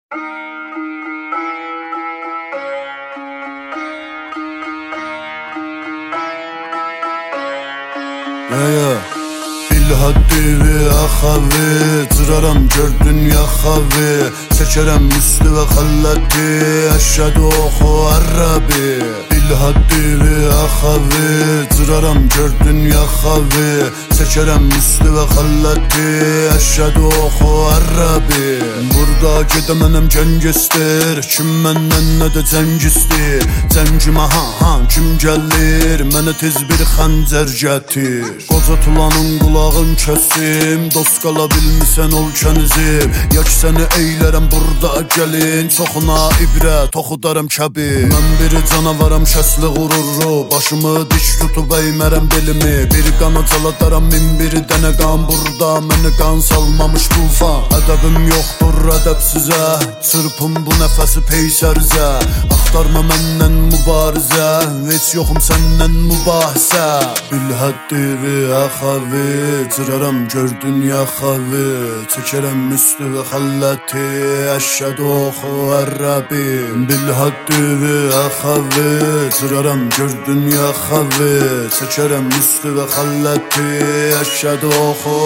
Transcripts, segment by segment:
Bilhaddi ve ahavi, cıraram gördün ya havi. Çəkərəm üstü və xəlləti, əşhədu oxu ərrəbi. Bilhaddi ve ahavi, cıraram gördün ya havi. Çəkərəm üstü və xəlləti, əşhədu oxu ərrəbi. Burada gedəmənəm cəngistir, kim məndən nə də cəng istir. Cəngimə kim gəlir, mənə tez bir xəncər gətir. Qoca tulanın qulağın kəsim, dost qala bilmisən ol kənizim. Ya ki səni eylərəm burada gəlin, çoxuna ibrət oxudarım kəbir. Mən bir canavaram şəsli qururru, başımı diş tutub əymərəm belimi. Bir qana çaladaram min bir dənə qan, burada məni qan salmamış tufan. Ədəbim yoxdur ədəb sizə, çırpın bu nəfəsi peysərizə. Axtarma məndən mübarizə, heç yoxum səndən mübahisə. Bilhəddi və əxəvi, cıraram gördün ya xəvi. Çəkərəm üstü və xəlləti, əşhədu oxu ərrəbi. Bilhəddi və əxəvi, cıraram gördün ya xəvi. Çəkərəm üstü və xəlləti, əşhədu oxu.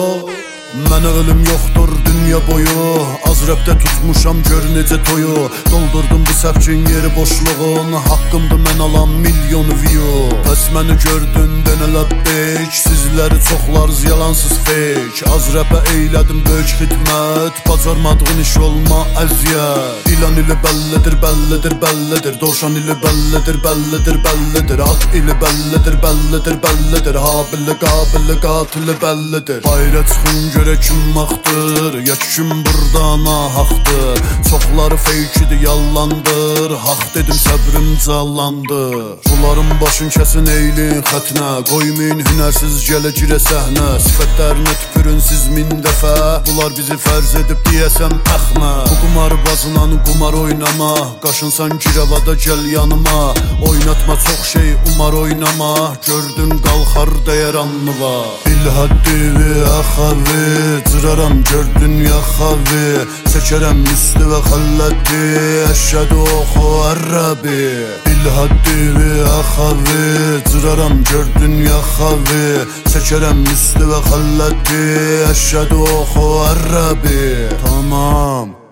Mənə ölüm yoxdur dünya boyu, az rəbdə tutmuşam gör necə toyu. Doldurdum bu səfkin yeri boşluğun, haqqımdır mən alam milyon view. Bəs məni gördün denə ləbbeyk, sizləri çoxlarız yalansız fake. Az rəbə eylədim böyük xidmət, bacarmadığın iş olma əziyyət. İlan ili bəllidir, bəllidir, bəllidir, dovşan ili bəllidir, bəllidir, bəllidir. At ili bəllidir, bəllidir, bəllidir, habili qabili qatili bəllidir. Bayra çıxın görə kim maxdır, ya kim burada nahaqdır. Çoxları feykidir, yallandır, haq dedim səbrim callandır. Bunların başın kəsin eylin xətnə, qoymayın hünərsiz gələ girə səhnə. Sifətlərinə tüpürün siz min dəfə, bunlar bizi fərz edib deyəsən pəxmə. Bu qumarbazla qumar oynama, qaşınsan giravada gəl yanıma. Oynatma çox şey umar oynama, gördün qalxar dəyər anlıva. Bilhəddi və əxəvi, cıraram gördün ya xəvi. Çəkərəm üstü və xəlləti, əşhədu oxu ərrəbi. Bilhəddi və əxəvi, cıraram gördün ya xəvi. Çəkərəm üstü və xəlləti, əşhədu oxu ərrəbi. Tamam.